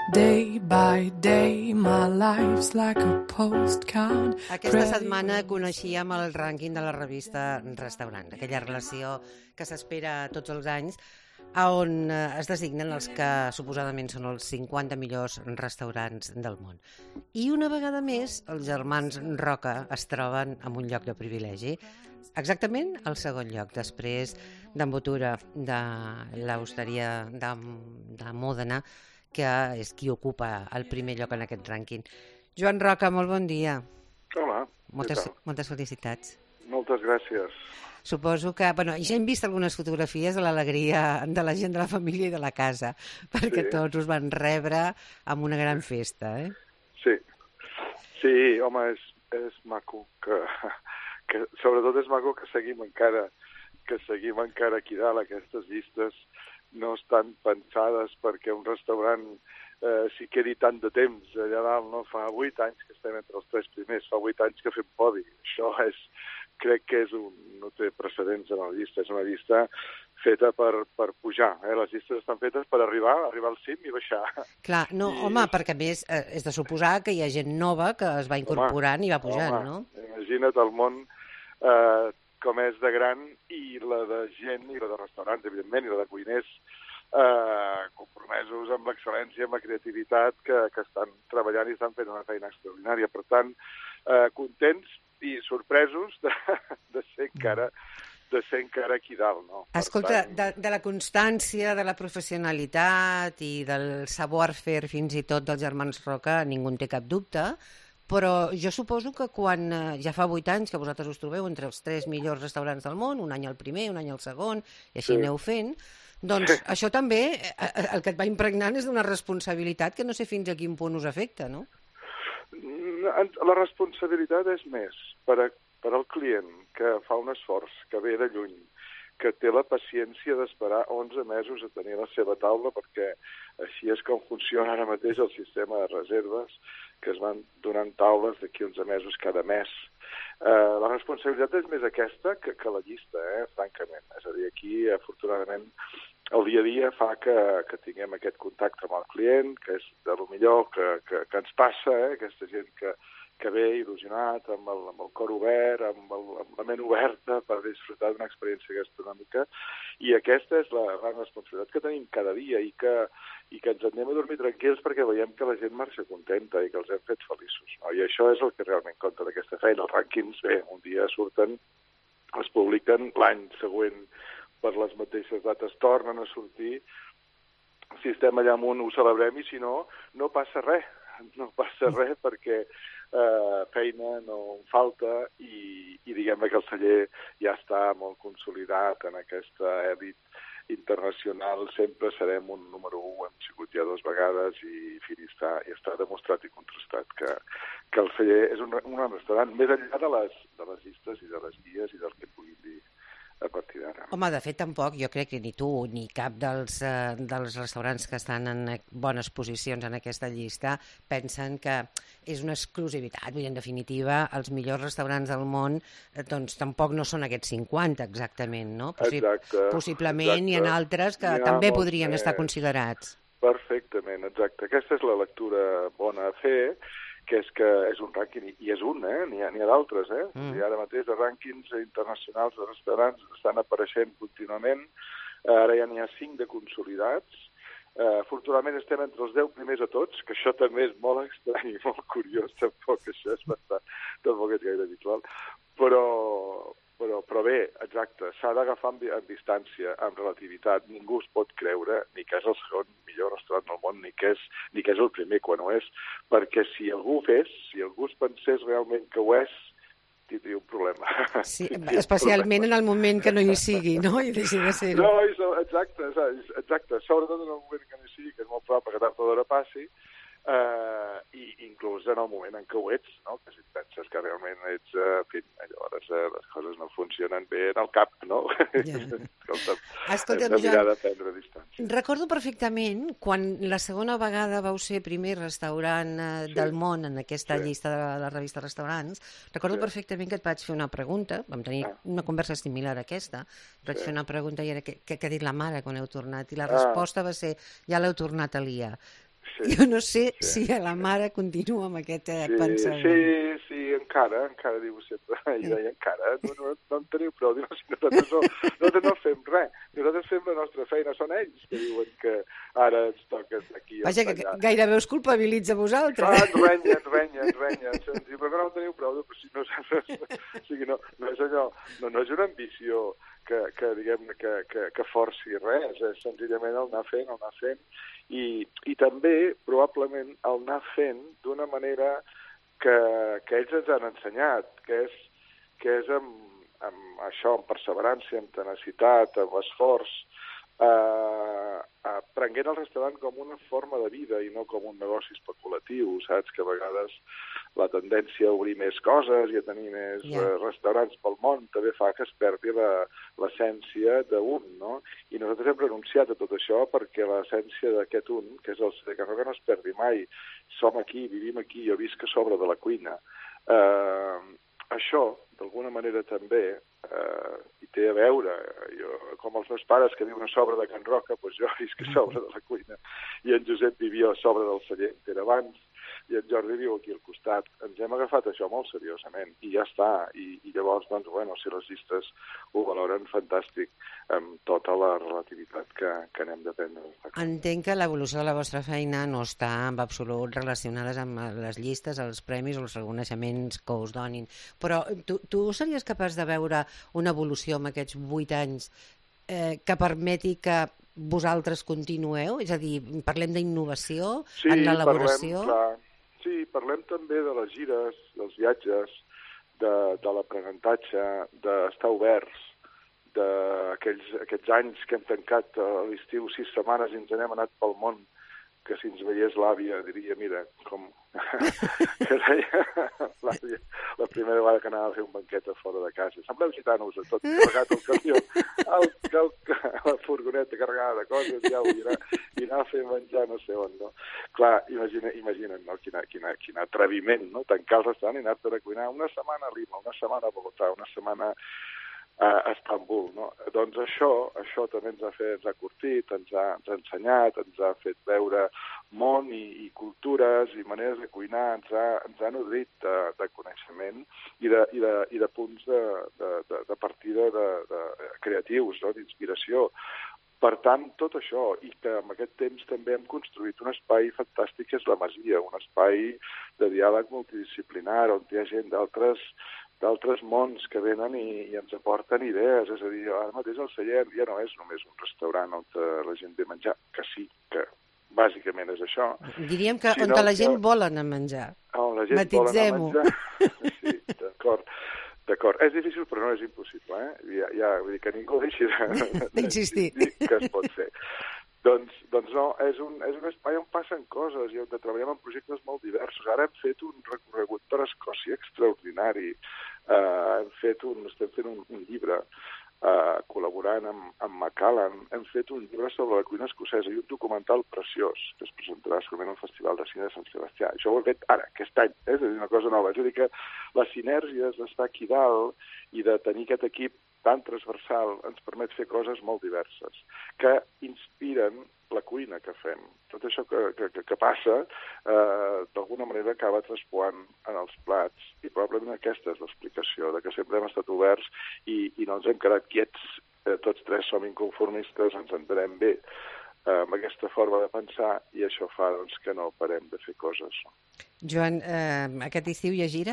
Day by day, my life's like a postcard. Aquesta setmana coneixíem el rànquing de la revista Restaurant, aquella relació que s'espera tots els anys, on es designen els que suposadament són els 50 millors restaurants del món. I una vegada més, els germans Roca es troben en un lloc de privilegi, exactament al segon lloc, després d'en Botura, de l'Osteria de Mòdena, que és qui ocupa el primer lloc en aquest rànquing. Joan Roca, molt bon dia. Hola, Moltes felicitats. Moltes gràcies. Suposo que... ja hem vist algunes fotografies de l'alegria de la gent de la família i de la casa, perquè tots us van rebre amb una gran festa, eh? Sí, home, és maco que sobretot és maco que seguim encara aquí dalt. Aquestes llistes no estan pensades perquè un restaurant s'hi quedi tant de temps allà dalt, no? Fa 8 anys que estem entre els 3 primers, fa 8 anys que fem podi. Això crec que no té precedents en la llista, és una llista feta per pujar. Les llistes estan fetes per arribar al cim i baixar. Clar, home, perquè a més és de suposar que hi ha gent nova que es va incorporant i va pujant, no? Imagina't el món com és de gran, i la de gent, i la de restaurants, evidentment, i la de cuiners, compromesos amb l'excel·lència, amb la creativitat, que estan treballant i estan fent una feina extraordinària. Per tant, contents i sorpresos de ser encara aquí dalt, no? Escolta, de la constància, de la professionalitat i del savoir-faire fins i tot dels germans Roca ningú en té cap dubte, però jo suposo que quan ja fa 8 anys que vosaltres us trobeu entre els 3 millors restaurants del món, un any el primer, un any el segon, i així aneu fent, doncs això també, el que et va impregnant és d'una responsabilitat que no sé fins a quin punt us afecta, no? La responsabilitat és més per al client, que fa un esforç, que ve de lluny, que té la paciència d'esperar 11 mesos a tenir la seva taula, perquè així és com funciona ara mateix el sistema de reserves, que es van donant taules d'aquí 11 mesos cada mes. La responsabilitat és més aquesta que la llista, francament. És a dir, aquí, afortunadament, el dia a dia fa que tinguem aquest contacte amb el client, que és de lo millor que ens passa, aquesta gent que ve il·lusionat, amb el cor obert, amb la ment oberta per disfrutar d'una experiència gastronòmica. I aquesta és la gran responsabilitat que tenim cada dia i que ens anem a dormir tranquils perquè veiem que la gent marxa contenta i que els hem fet feliços, no? I això és el que realment compta d'aquesta feina. Els rànquings, un dia surten, es publiquen, l'any següent per les mateixes dates tornen a sortir, si estem allà amunt ho celebrem i si no, no passa res. No passa res perquè feina no en falta i diguem que el celler ja està molt consolidat en aquesta èlit internacional. Sempre serem un número 1, hem sigut ja 2 vegades i està demostrat i contrastat que el celler és un restaurant més enllà de les llistes i de les guies i del que pugui dir a partir d'ara. Home, de fet, tampoc, jo crec que ni tu ni cap dels restaurants que estan en bones posicions en aquesta llista pensen que és una exclusivitat. Vull dir, en definitiva, els millors restaurants del món doncs tampoc no són aquests 50 exactament, no? Possiblement hi ha altres que també podrien estar considerats. Perfectament, exacte. Aquesta és la lectura bona a fer, que és un rànquing, i és un, n'hi ha d'altres, I ara mateix de rànquings internacionals de restaurants estan apareixent contínuament, ara ja n'hi ha 5 de consolidats, afortunadament estem entre els 10 primers a tots, que això també és molt estrany i molt curiós, tampoc és gaire habitual, però bé, exacte, s'ha d'agafar amb distància, amb relativitat. Ningú es pot creure ni que és el segon millor restaurant del món, ni que és el primer quan ho és, perquè si algú es pensés realment que ho és, tindria un problema. Sí, especialment en el moment que no hi sigui, no? I deixi de ser-ho. No, exacte, sobretot en el moment que no hi sigui, que és molt probable que tard o d'hora passi, i inclús en el moment en què ho ets, no? Que si penses que realment ets... llavors les coses no funcionen bé en el cap, no? Escolta, hem de mirar de prendre distància. Recordo perfectament quan la segona vegada vau ser primer restaurant del món en aquesta llista de la revista Restaurants, recordo perfectament que et vaig fer una pregunta, vam tenir una conversa similar a aquesta, et vaig fer una pregunta i era què ha dit la mare quan heu tornat? I la resposta va ser, ja l'heu tornat a liar. Jo no sé si la mare continua amb aquest pensament. Sí, encara diu sempre, i deia encara, no en teniu prou, diu, si nosaltres no fem res, nosaltres fem la nostra feina, són ells que diuen que ara ens toca aquí. Vaja, que gairebé us culpabilitza a vosaltres. Ens renyen, però no en teniu prou, però si nosaltres, o sigui, no és allò, no és una ambició que diguem-ne, que forci res, és senzillament el anar fent, i també, probablement, el anar fent d'una manera que ells ens han ensenyat, que és amb això, amb perseverança, amb tenacitat, amb esforç, prenguent el restaurant com una forma de vida i no com un negoci especulatiu, saps? Que a vegades la tendència a obrir més coses i a tenir més restaurants pel món també fa que es perdi l'essència d'un, no? I nosaltres hem renunciat a tot això perquè l'essència d'aquest un, que és el de Can Roca, no es perdi mai. Som aquí, vivim aquí, jo visc a sobre de la cuina. Això, d'alguna manera també, hi té a veure. Com els meus pares que viuen a sobre de Can Roca, doncs jo visc a sobre de la cuina. I en Josep vivia a sobre del celler, que era abans, i en Jordi viu aquí al costat. Ens hem agafat això molt seriosament, i ja està. I llavors, doncs, bueno, si les llistes ho valoren, fantàstic, amb tota la relativitat que n'hem de prendre. Entenc que l'evolució de la vostra feina no està en absolut relacionada amb les llistes, els premis o els reconeixements que us donin. Però tu series capaç de veure una evolució en aquests 8 anys que permeti que vosaltres continueu? És a dir, parlem d'innovació en l'elaboració? Sí, parlem també de les gires, dels viatges, de l'aprenentatge, d'estar oberts, d'aquests anys que hem tancat a l'estiu 6 setmanes i ens n'hem anat pel món, que si ens veiés l'àvia diria, mira, com que deia l'àvia la primera vegada que anava a fer un banquet a fora de casa. Sembleu gitanos, tot carregat al camió, la furgoneta carregada de coses, ja ho dirà, i anar a fer menjar no sé on, no? Clar, imagina't, no? Quin atreviment, no? Tancar el restaurant i anar-te a cuinar una setmana a Lima, una setmana a Bogotà, una setmana a Estambul, no? Doncs això també ens ha curtit, ens ha ensenyat, ens ha fet veure món i cultures i maneres de cuinar, ens ha nodrit de coneixement i de punts de partida de creatius, no? D'inspiració. Per tant, tot això, i que en aquest temps també hem construït un espai fantàstic que és la Masia, un espai de diàleg multidisciplinar, on hi ha gent d'altres mons que venen i ens aporten idees. És a dir, ara mateix el celler ja no és només un restaurant on la gent ve a menjar, que sí, que bàsicament és això. Diríem que on la gent vol anar a menjar. On la gent vol anar a menjar. Sí, d'acord. És difícil, però no és impossible, eh? Vull dir que ningú deixi d'insistir que es pot fer. Doncs no, és un espai on passen coses i on treballem en projectes molt diversos. Ara hem fet un recorregut per Escòcia extraordinari. Estem fent un llibre col·laborant amb Macallan. Hem fet un llibre sobre la cuina escocesa i un documental preciós que es presentarà segurament al Festival de Cine de Sant Sebastià. Això ho he fet ara, aquest any, és a dir, una cosa nova. És a dir, que les sinergies d'estar aquí dalt i de tenir aquest equip tan transversal ens permet fer coses molt diverses, que inspiren la cuina que fem. Tot això que passa, d'alguna manera acaba traspuant en els plats, i probablement aquesta és l'explicació, de que sempre hem estat oberts i no ens hem quedat quiets. Tots tres som inconformistes, ens entenem bé amb aquesta forma de pensar, i això fa doncs, que no parem de fer coses. Joan, aquest estiu hi ha gira?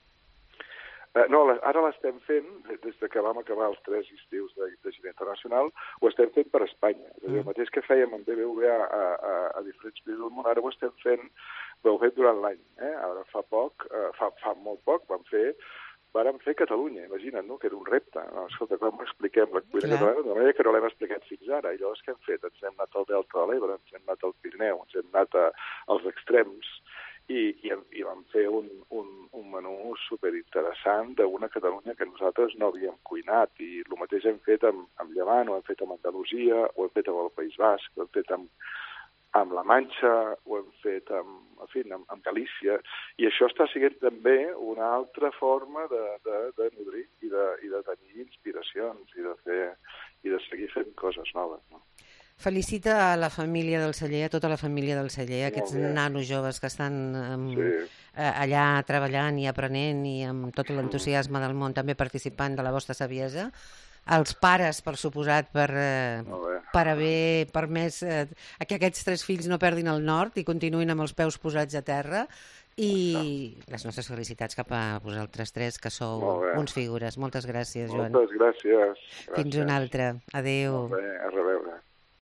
No, ara l'estem fent, des que vam acabar els 3 estius de gira internacional, ho estem fent per Espanya. És a dir, el mateix que fèiem amb BBVA a diferents països del món, ara ho estem fent, ho heu fet durant l'any. Ara fa molt poc, vàrem fer Catalunya, imagina't, no? Que era un repte. No? Escolta, com expliquem la cuina catalana? De manera que no l'hem explicat fins ara. I llavors què hem fet? Ens hem anat al Delta de l'Ebre, ens hem anat al Pirineu, ens hem anat als extrems, i vam fer un menú superinteressant d'una Catalunya que nosaltres no havíem cuinat, i el mateix hem fet amb Llevant, ho hem fet amb Andalusia, ho hem fet amb el País Basc, ho hem fet amb la Manxa, ho hem fet amb Galícia, i això està sent també una altra forma de nodrir i de tenir inspiracions i de seguir fent coses noves, no? Felicita a la família del celler, a tota la família del celler, Molt aquests bé. nanos joves que estan Sí. allà treballant i aprenent i amb tot l'entusiasme del món també participant de la vostra saviesa. Els pares, per suposat, Molt bé. per haver permès que aquests 3 fills no perdin el nord i continuïn amb els peus posats a terra. I les nostres felicitats cap a vosaltres 3, que sou Molt bé. uns figures. Moltes gràcies, Joan. Moltes gràcies. Fins una altra. Adéu. Molt bé, a reveure.